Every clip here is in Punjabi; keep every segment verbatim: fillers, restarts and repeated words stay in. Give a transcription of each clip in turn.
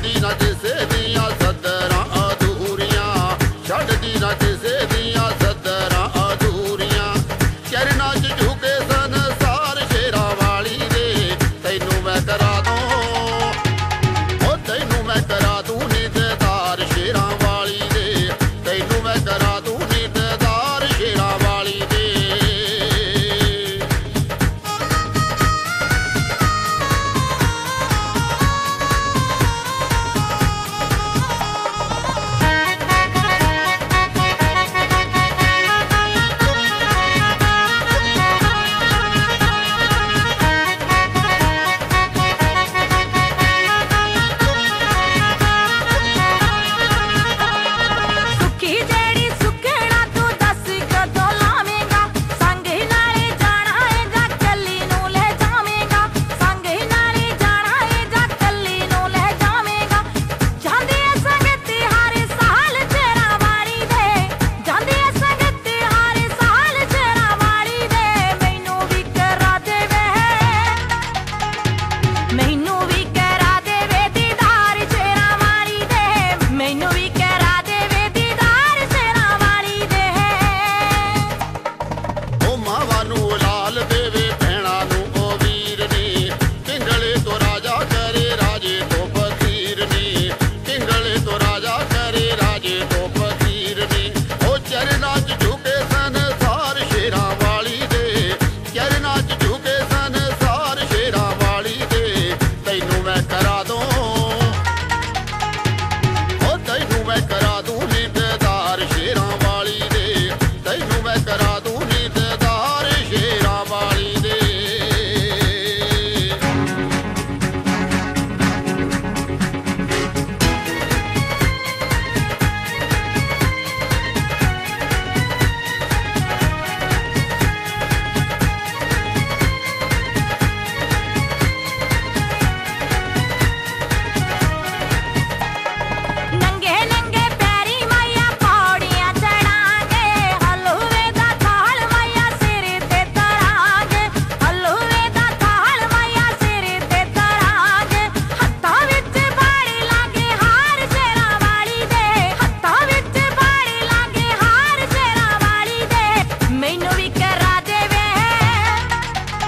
ਛੱਡਦੀ ਨਾ ਕਿਸੇ ਦੀਆਂ ਸੱਦਰਾਂ ਅਧੂਰੀਆਂ, ਛੱਡਦੀ ਨਾ ਕਿਸੇ ਦੀਆਂ ਸੱਦਰਾਂ ਅਧੂਰੀਆਂ। ਚਰਨਾਂ 'ਚ ਝੁਕੇ ਸੰਸਾਰ ਸ਼ੇਰਾਂ ਵਾਲੀ ਦੇ, ਤੈਨੂੰ ਮੈਂ ਕਰਾ ਦੂੰ ਉਹ ਤੈਨੂੰ ਮੈਂ ਕਰਾ ਦੂੰ ਨੀ ਦੀਦਾਰ ਸ਼ੇਰਾਂ ਵਾਲੀ ਦੇ, ਤੈਨੂੰ ਮੈਂ ਕਰਾ ਦੂੰ ਨੀ ਦੀਦਾਰ ਸ਼ੇਰਾਂ ਵਾਲੀ ਦੇ।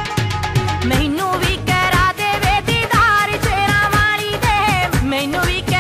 ਮੈਨੂੰ ਵੀ ਕਰਾ ਦੇਵੇ ਦੀਦਾਰ ਸ਼ੇਰਾਂ ਵਾਲੀ ਦੇ, ਮੈਨੂੰ ਵੀ